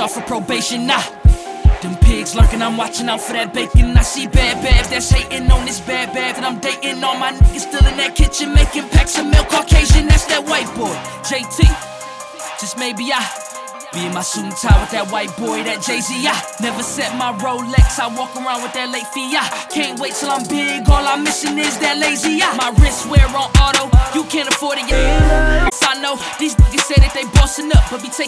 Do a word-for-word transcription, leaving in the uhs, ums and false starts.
off for probation, nah. Them pigs lurking, I'm watching out for that bacon. I see bad babs that's hating on this bad bad that I'm dating. All my niggas still in that kitchen making packs of milk. Caucasian, that's that white boy, J T. Just maybe I be in my suit and tie with that white boy, that Jay-Z. I never set my Rolex, I walk around with that late fee. I can't wait till I'm big, all I'm missing is that lazy. I my wrist wear on auto, you can't afford it. Yeah. I know these niggas say that they bossing up, but be taking